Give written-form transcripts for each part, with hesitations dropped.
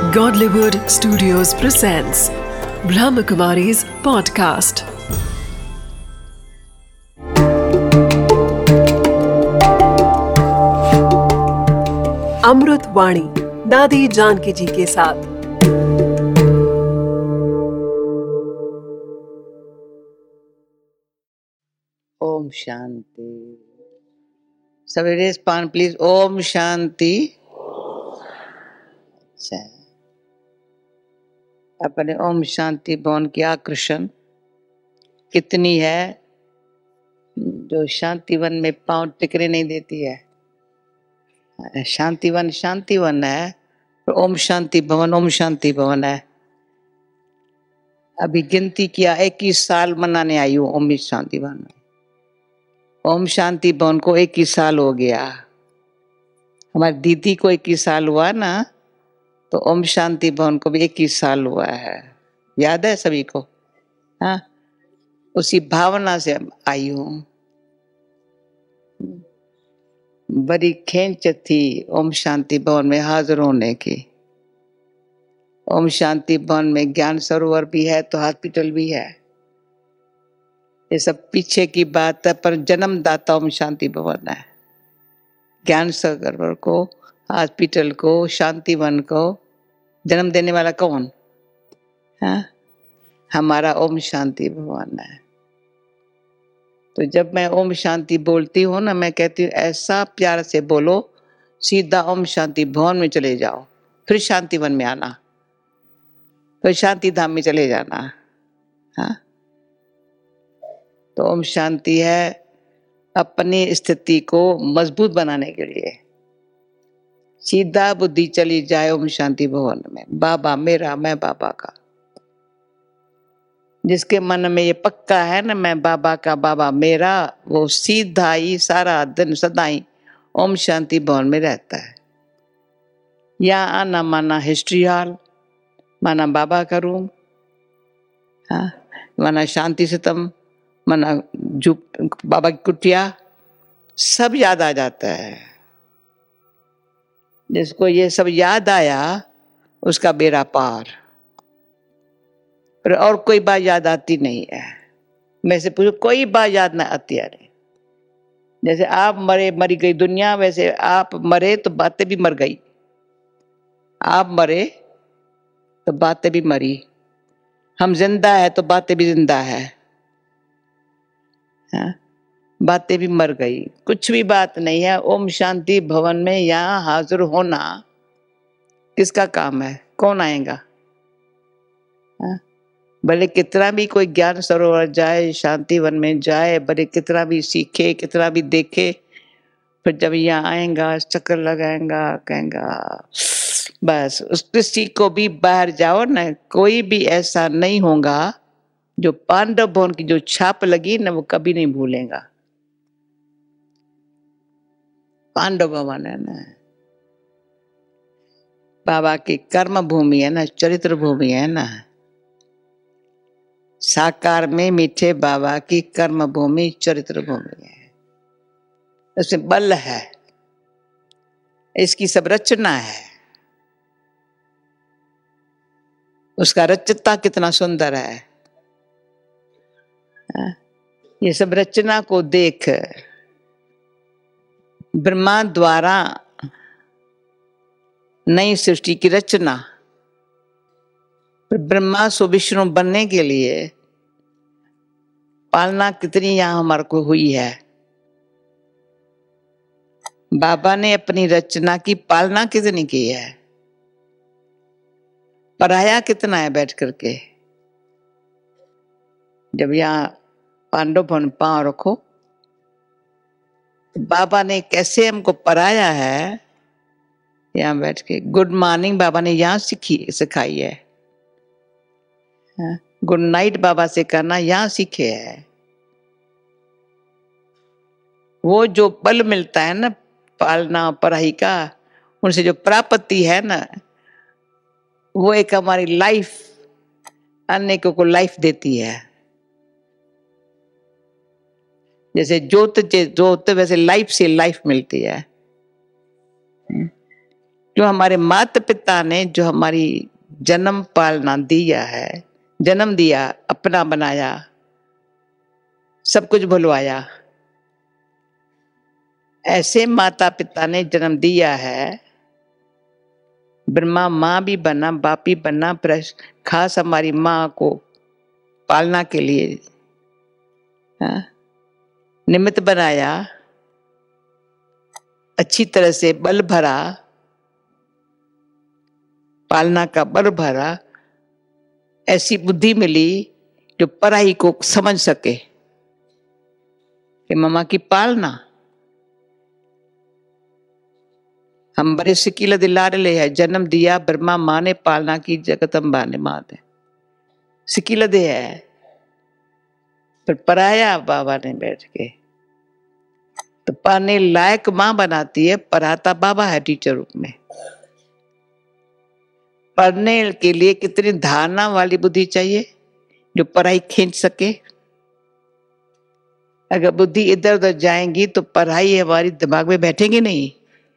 Godlywood Studios presents Brahmakumari's podcast. अमृत वाणी दादी जानकी जी के साथ। ओम शांति। सवेरे पान प्लीज। ओम शांति। अच्छा, अपने ओम शांति भवन की आकर्षण कितनी है जो शांतिवन में पांव टिकने नहीं देती है। शांतिवन है, ओम शांति भवन है। अभी गिनती किया 21 साल मनाने आई हूँ ओम शांति भवन में। ओम शांति भवन को 21 साल हो गया। हमारी दीदी को 21 साल हुआ ना, तो ओम शांति भवन को भी 21 साल हुआ है। याद है सभी को? हाँ, उसी भावना से आई हूँ। बड़ी खेंच थी ओम शांति भवन में हाजिर होने की। ओम शांति भवन में ज्ञान सरोवर भी है तो हॉस्पिटल भी है। ये सब पीछे की बात है, पर जन्मदाता ओम शांति भवन है। ज्ञान सरोवर को, हॉस्पिटल को, शांतिवन को जन्म देने वाला कौन? हाँ, हमारा ओम शांति भवन है। तो जब मैं ओम शांति बोलती हूँ ना, मैं कहती हूँ ऐसा प्यार से बोलो, सीधा ओम शांति भवन में चले जाओ, फिर शांतिवन में आना, फिर शांति धाम में चले जाना। हाँ, तो ओम शांति है अपनी स्थिति को मजबूत बनाने के लिए। सीधा बुद्धि चली जाए ओम शांति भवन में, बाबा मेरा, मैं बाबा का। जिसके मन में ये पक्का है ना, मैं बाबा का, बाबा मेरा, वो सीधा ही सारा दिन सदाई ओम शांति भवन में रहता है। या आना माना हिस्ट्री हॉल, माना बाबा का रूम, हाँ, माना शांति सतम, माना बाबा की कुटिया, सब याद आ जाता है। जिसको ये सब याद आया उसका बेड़ा पार। और कोई बात याद आती नहीं है। मैं से पूछो, कोई बात याद ना आती है। जैसे आप मरे, मरी गई दुनिया, वैसे आप मरे तो बातें भी मर गई। आप मरे तो बातें भी मरी। हम जिंदा है तो बातें भी जिंदा है। हाँ? बातें भी मर गई। कुछ भी बात नहीं है। ओम शांति भवन में यहाँ हाजिर होना किसका काम है? कौन आएगा? हाँ? भले कितना भी कोई ज्ञान सरोवर जाए, शांतिवन में जाए, भले कितना भी सीखे, कितना भी देखे, फिर जब यहाँ आएगा चक्कर लगाएगा, कहेगा बस। उस किसी को भी बाहर जाओ ना, कोई भी ऐसा नहीं होगा जो पांडव भवन की जो छाप लगी ना, वो कभी नहीं भूलेगा। पांडव भवन है ना, बाबा की कर्म भूमि है ना, चरित्र भूमि है ना। साकार में मीठे बाबा की कर्म भूमि, चरित्र भूमि है। उसमें बल है, इसकी सब रचना है। उसका रचता कितना सुंदर है। ये सब रचना को देख, ब्रह्मा द्वारा नई सृष्टि की रचना, ब्रह्मा सो विष्णु बनने के लिए पालना कितनी यहां हमारे को हुई है। बाबा ने अपनी रचना की पालना कितनी की है, पढ़ाया कितना है बैठ करके। जब यहाँ पांडव भवन पांव रखो, तो बाबा ने कैसे हमको पढ़ाया है। यहाँ बैठ के गुड मॉर्निंग बाबा ने यहाँ सिखाई है। गुड नाइट बाबा से करना यहाँ सीखे है। वो जो बल मिलता है ना पालना पढ़ाई का, उनसे जो प्राप्ति है ना, वो एक हमारी लाइफ, अन्य को लाइफ देती है। जैसे जोत वैसे लाइफ से लाइफ मिलती है। जो हमारे माता पिता ने जो हमारी जन्म पालना दिया है, जन्म दिया, अपना बनाया, सब कुछ भुलवाया, ऐसे माता पिता ने जन्म दिया है। ब्रह्मा माँ भी बना, बाप भी बना, खास हमारी माँ को पालना के लिए निमित्त बनाया, अच्छी तरह से बल भरा, पालना का बल भरा, ऐसी बुद्धि मिली जो पराई को समझ सके कि मम्मा की पालना। हम बड़े सिकील दिलारे है, जन्म दिया ब्रह्मा माँ ने, पालना की जगदम्बा ने मात है, सिकील दे है, पर पराया बाबा ने बैठ के तो पाने लायक माँ बनाती है, पढ़ाता बाबा है टीचर रूप में। पढ़ने के लिए कितनी धारणा वाली बुद्धि चाहिए जो पढ़ाई खींच सके। अगर बुद्धि इधर उधर जाएंगी तो पढ़ाई हमारी दिमाग में बैठेगी नहीं।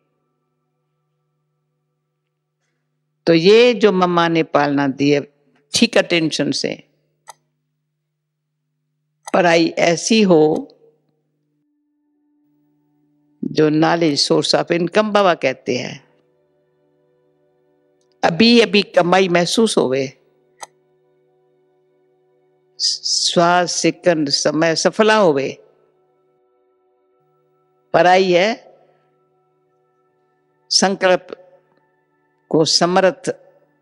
तो ये जो मम्मा ने पालना दी है, ठीक अटेंशन से पढ़ाई ऐसी हो जो नॉलेज सोर्स ऑफ इनकम बाबा कहते हैं। अभी अभी कमाई महसूस होवे, श्वास सेकंड समय सफला होवे, पढ़ाई है संकल्प को समर्थ,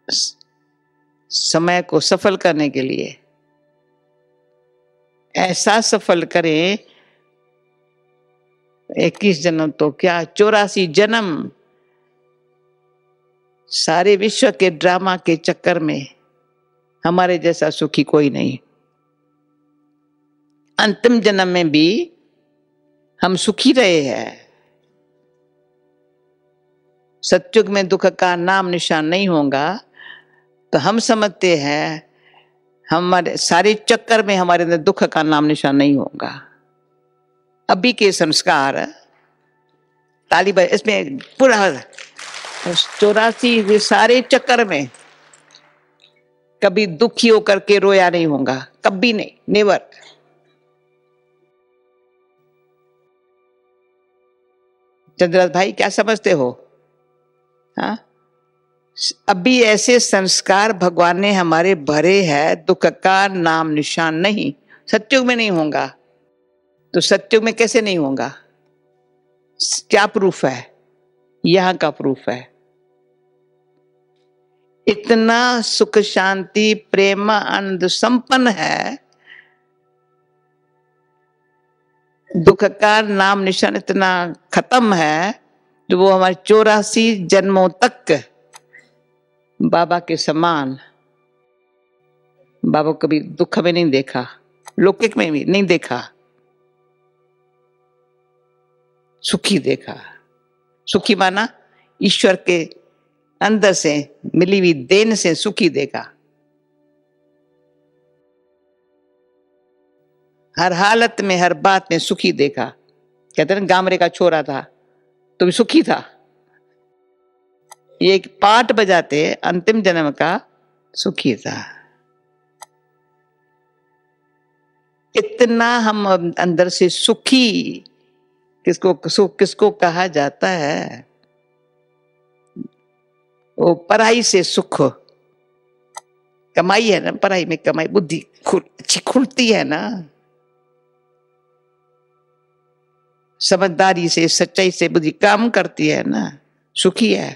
समय को सफल करने के लिए। ऐसा सफल करें 21 जन्म तो क्या 84 जन्म सारे विश्व के ड्रामा के चक्कर में हमारे जैसा सुखी कोई नहीं। अंतिम जन्म में भी हम सुखी रहे हैं। सतयुग में दुख का नाम निशान नहीं होगा तो हम समझते हैं हमारे सारे चक्कर में हमारे अंदर दुख का नाम निशान नहीं होगा। अभी के संस्कार तालिबा इसमें पूरा 84 सारे चक्कर में कभी दुखी होकर के रोया नहीं होगा, कभी नहीं, नेवर। चंद्रनाथ भाई क्या समझते हो? हाँ, अभी ऐसे संस्कार भगवान ने हमारे भरे हैं, दुख का नाम निशान नहीं। सत्युग में नहीं होगा तो सत्युग में कैसे नहीं होगा? क्या प्रूफ है? यहां का प्रूफ है। इतना सुख शांति प्रेम आनंद संपन्न है, दुख का नाम निशान इतना खत्म है जो वो हमारे 84 जन्मों तक बाबा के समान, बाबा को कभी दुख में नहीं देखा, लौकिक में भी नहीं देखा, सुखी देखा। सुखी माना ईश्वर के अंदर से मिली हुई देन से सुखी देखा। हर हालत में हर बात में सुखी देखा। कहते हैं ना गामरे का छोरा था तो भी सुखी था। ये एक पाठ बजाते अंतिम जन्म का सुखी था। इतना हम अंदर से सुखी किसको कहा जाता है? वो पढ़ाई से सुख, कमाई है ना, पढ़ाई में कमाई, बुद्धि अच्छी खुलती है ना, समझदारी से सच्चाई से बुद्धि काम करती है ना, सुखी है।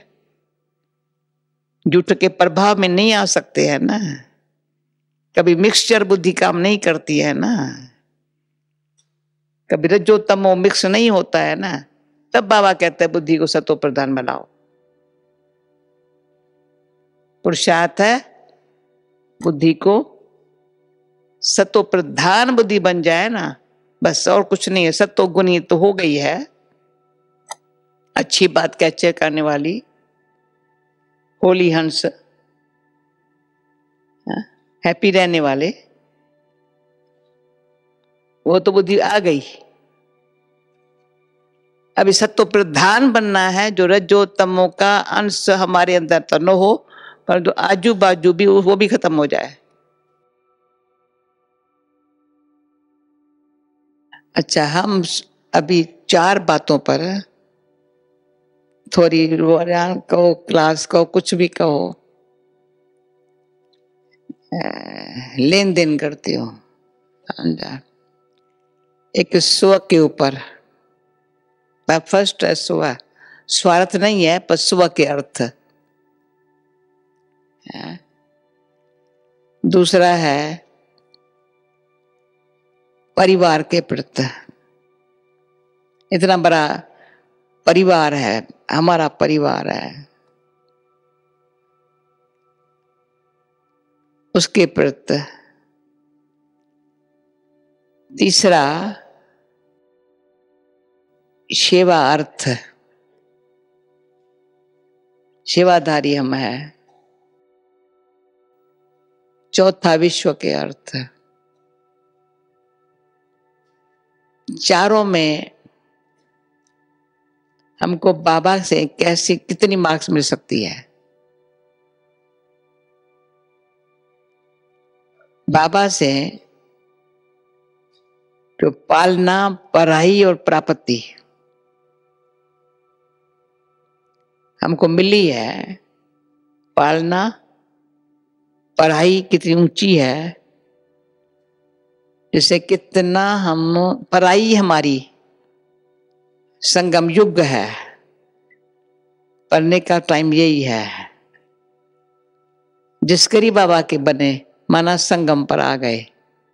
झूठ के प्रभाव में नहीं आ सकते हैं ना, कभी मिक्सचर बुद्धि काम नहीं करती है ना, कभी रजो तमो मिक्स नहीं होता है ना। तब बाबा कहते हैं बुद्धि को सतो प्रधान बनाओ। पुरुषार्थ है बुद्धि को सतो प्रधान बुद्धि बन जाए ना, बस और कुछ नहीं है। सतो गुणी तो हो गई है, अच्छी बात कैप्चर करने वाली, होली हंस, हैप्पी रहने वाले, वो तो बुद्धि आ गई। अभी सत्व प्रधान बनना है, जो रजो तमो का अंश हमारे अंदर तो न हो, पर जो आजू बाजू भी वो भी खत्म हो जाए। अच्छा, हम अभी 4 बातों पर थोड़ी रोजाना कहो, क्लास कहो, कुछ भी कहो, लेन देन करती हो। एक स्व के ऊपर, फर्स्ट है स्व, स्वार्थ नहीं है पर स्व के अर्थ। दूसरा है परिवार के प्रति, इतना बड़ा परिवार है, हमारा परिवार है, उसके प्रति। तीसरा सेवा अर्थ, सेवाधारी हम है। चौथा विश्व के अर्थ। चारों में हमको बाबा से कैसी कितनी मार्क्स मिल सकती है? बाबा से जो पालना, पढ़ाई और प्राप्ति हमको मिली है, पालना पढ़ाई कितनी ऊंची है, जिसे कितना हम, पढ़ाई हमारी संगम युग है, पढ़ने का टाइम यही है। जिसकरी बाबा के बने माना संगम पर आ गए,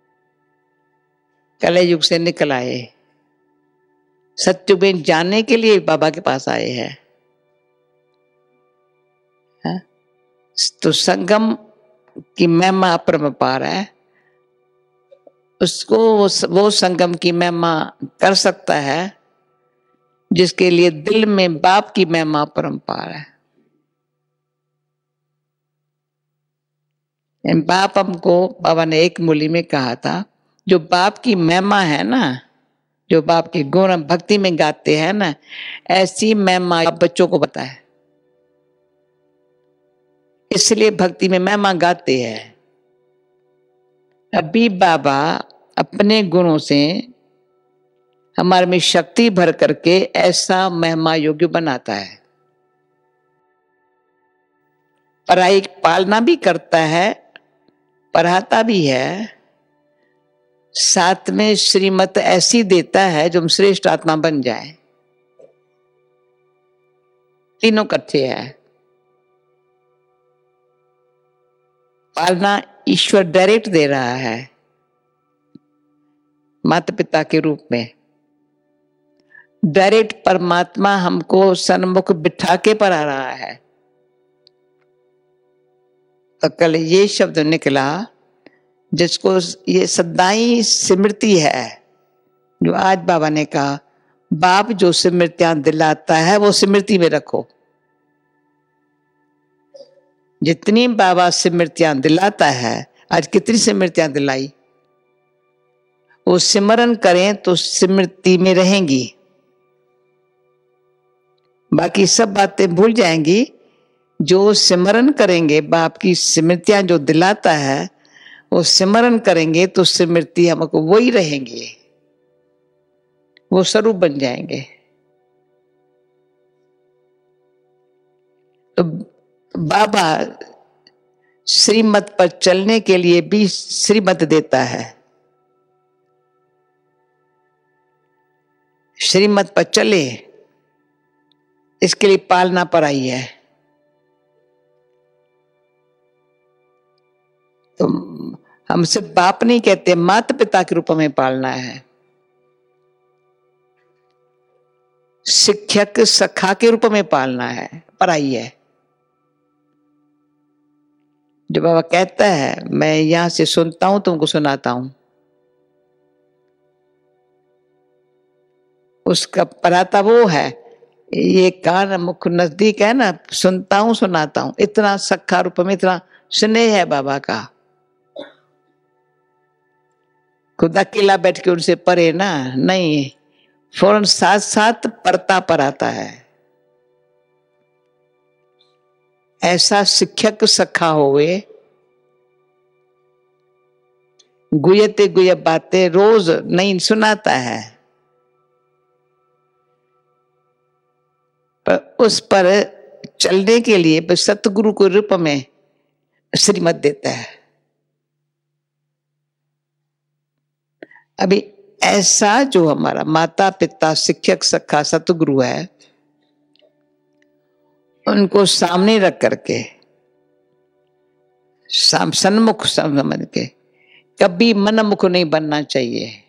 कलयुग युग से निकल आए, सत्युग में जाने के लिए बाबा के पास आए हैं। तो संगम की महिमा अपरंपार है, उसको वो संगम की महिमा कर सकता है जिसके लिए दिल में बाप की महिमा अपरंपार है। बाप हमको, बाबा ने एक मूली में कहा था, जो बाप की महिमा है ना, जो बाप के गुण भक्ति में गाते हैं ना, ऐसी महिमा आप बच्चों को बताए, इसलिए भक्ति में महिमा गाते हैं। अभी बाबा अपने गुणों से हमारे में शक्ति भर करके ऐसा महिमा योग्य बनाता है। पढ़ाई पालना भी करता है, पढ़ाता भी है, साथ में श्रीमत ऐसी देता है जो हम श्रेष्ठ आत्मा बन जाए। तीनों इकट्ठे है। पालना ईश्वर डायरेक्ट दे रहा है माता पिता के रूप में, डायरेक्ट परमात्मा हमको सन्मुख बिठा के पढ़ा रहा है। तो कल ये शब्द निकला जिसको ये सदाई स्मृति है, जो आज बाबा ने कहा, बाप जो स्मृतियां दिलाता है वो स्मृति में रखो। जितनी बाबा स्मृतियां दिलाता है, आज कितनी स्मृतियां दिलाई, वो सिमरन करें तो स्मृति में रहेंगी, बाकी सब बातें भूल जाएंगी। जो सिमरन करेंगे, बाप की स्मृतियां जो दिलाता है वो सिमरन करेंगे तो स्मृति हमको वही रहेंगे, वो स्वरूप बन जाएंगे। तो बाबा श्रीमत पर चलने के लिए भी श्रीमत देता है। श्रीमत पर चले, इसके लिए पालना पढ़ाई है। तो हम सिर्फ बाप नहीं कहते, माता पिता के रूप में पालना है, शिक्षक सखा के रूप में पालना है, पढ़ाई है। जो बाबा कहता है, मैं यहां से सुनता हूं, तुमको सुनाता हूं, उसका पढ़ाता वो है। ये कान मुख नजदीक है ना, सुनता हूं सुनाता हूं, इतना सखा रूप में, इतना स्नेह है बाबा का। खुद अकेला बैठ के उनसे पढ़े ना, नहीं, फौरन साथ साथ परता पर आता है। ऐसा शिक्षक सखा होवे, गुयते गुय बातें रोज नहीं सुनाता है, पर उस पर चलने के लिए सतगुरु के रूप में श्रीमत देता है। अभी ऐसा जो हमारा माता पिता शिक्षक सखा सतगुरु है, उनको सामने रख करके सन्मुख समझ के कभी मनमुख नहीं बनना चाहिए।